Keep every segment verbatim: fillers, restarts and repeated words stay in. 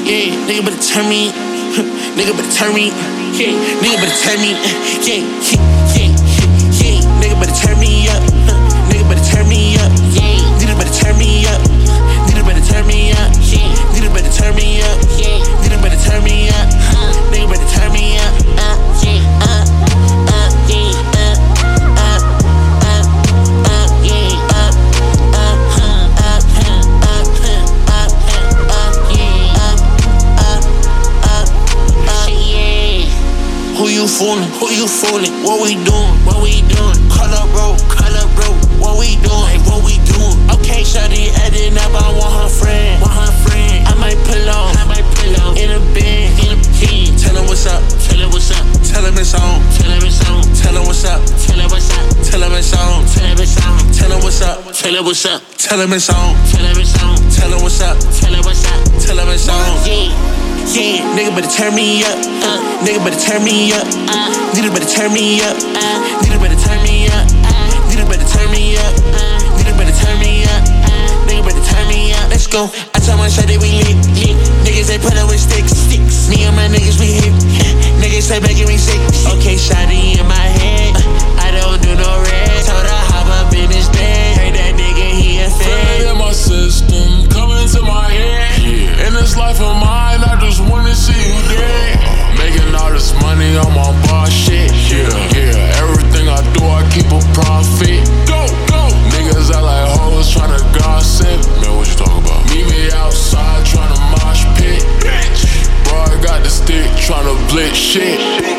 yeah. Nigga better turn me, nigga better turn me, yeah. Nigga better turn me, yeah, yeah, yeah, yeah. Nigga better turn me up, nigga better turn me up, yeah. Nigga better turn me up, nigga better turn me up, yeah. Nigga better turn me up, yeah. Nigga better turn me up, nigga better turn me up, uh, yeah, uh, uh, yeah, uh, uh, uh, uh, yeah, uh, uh, uh, uh, uh, uh, uh, yeah, uh, uh, uh, yeah. Who you fooling? Who you fooling? What we doing? What we doing? Call up, bro. Call up, bro. What we doing? Hey, what we doing? Okay, shawty adding up. I want her friend. Want her friend. I might pull off. I might pull off in a bed. In a bed. Tell him what's up. Tell him what's up. Tell him it's on. Tell him it's on. Tell him what's up. Tell him what's up. Tell him it's on. Tell him it's on. Tell him what's up. Tell him what's up. Tell him it's on. Tell him it's on. Tell him what's up. Tell him what's up. Tell him it's on. Yeah. Yeah, nigga better turn me up, uh, nigga better turn me up, uh, nigga better turn me up, uh, nigga better turn me up, uh, nigga better turn me up, uh, nigga better turn me up, uh, nigga better turn me up. Let's go. I tell my shawty we lit, lit. Niggas they put up with sticks, sticks. Me and my niggas we hit. Niggas they making me sick. Okay, shawty in my head, uh, I don't do no red. Told her hop up in his bed. Heard that nigga he a fed. In my system, coming to my head. Yeah. In this life of mine, I just wanna see you dead. Making all this money on my boss shit. Yeah, yeah. Everything I do, I keep a profit. Go, go. Niggas act like hoes tryna gossip. Man, what you talking about? Meet me outside tryna mosh pit. Bitch. Bro, I got the stick tryna blitz shit.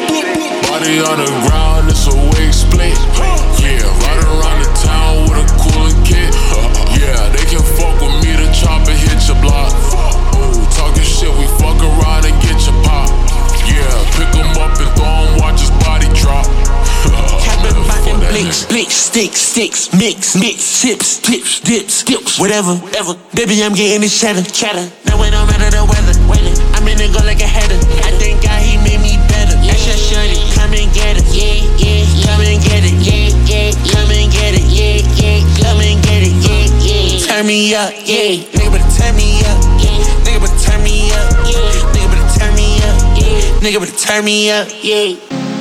Body on the ground, it's a wig split. Yeah, ride around the town with a cooling kit. Yeah, they can fuck with me, the chopper hit your block. Ooh, talking shit, we fuck around and get your pop. Yeah, pick him up and throw him, watch his body drop. Capping by them blicks, blicks, sticks, sticks, mix, mix, chips, tips, dips, dips, whatever, whatever. Baby, I'm getting this cheddar, cheddar. Now it don't matter the weather, weather. I'm in the go like a header. I thank God he made me better. That's your shorty, come and get it, yeah, yeah. Come and get it, yeah, yeah. Come and get it, yeah, yeah. Come and get it, yeah, yeah. Turn me up, yeah. Nigga better turn me up, yeah. Nigga better turn me up, yeah. Nigga better turn me up, yeah. Nigga better turn me up, yeah.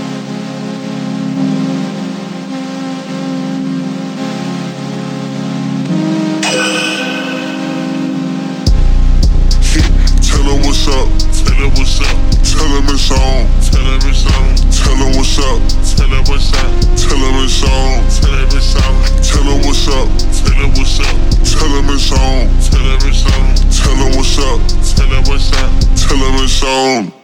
Tell him what's up. Tell him what's up. Tell him it's on. Tell him it's on. Tell him what's up. Tell him what's up. Tell him it's on. Tell him it's on. Tell him what's up. Tell him what's up. Tell him it's on. Tell him it's on. Tell him what's up. Tell him what's up. Tell him it's on.